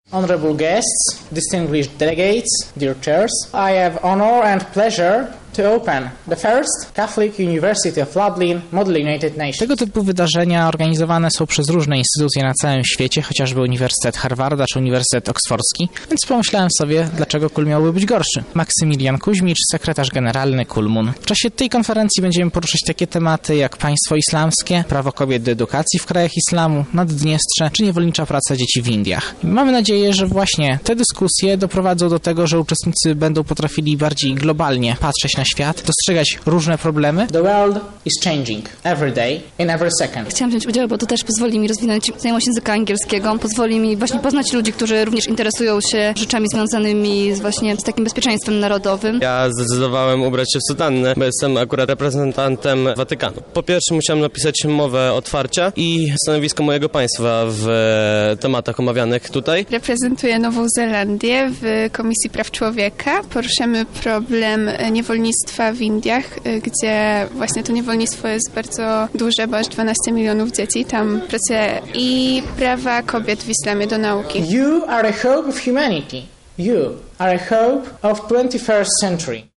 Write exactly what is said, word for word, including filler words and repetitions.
Honorable guests, distinguished delegates, dear chairs, I have honor and pleasure to open the first Catholic University of Lublin Model United Nations. Tego typu wydarzenia organizowane są przez różne instytucje na całym świecie, chociażby Uniwersytet Harvarda czy Uniwersytet Oksfordzki, więc pomyślałem sobie, dlaczego K U L miałby być gorszy. Maksymilian Kuźmicz, sekretarz generalny K U L M U N. W czasie tej konferencji będziemy poruszać takie tematy jak państwo islamskie, prawo kobiet do edukacji w krajach islamu, Naddniestrze czy niewolnicza praca dzieci w Indiach. I mamy nadzieję, że właśnie te dyskusje doprowadzą do tego, że uczestnicy będą potrafili bardziej globalnie patrzeć na świat, dostrzegać różne problemy. The world is changing every day, in every second. Chciałam wziąć udział, bo to też pozwoli mi rozwinąć znajomość języka angielskiego, pozwoli mi właśnie poznać ludzi, którzy również interesują się rzeczami związanymi z właśnie z takim bezpieczeństwem narodowym. Ja zdecydowałem ubrać się w sutannę, bo jestem akurat reprezentantem Watykanu. Po pierwsze musiałem napisać mowę otwarcia i stanowisko mojego państwa w tematach omawianych tutaj. Reprezentuję Nową Zelandię w Komisji Praw Człowieka. Poruszamy problem niewolnictwa w Indiach, gdzie właśnie to niewolnictwo jest bardzo duże, bo aż dwanaście milionów dzieci tam pracuje, i prawa kobiet w islamie do nauki. You are a hope of humanity. You are a hope of twenty-first century.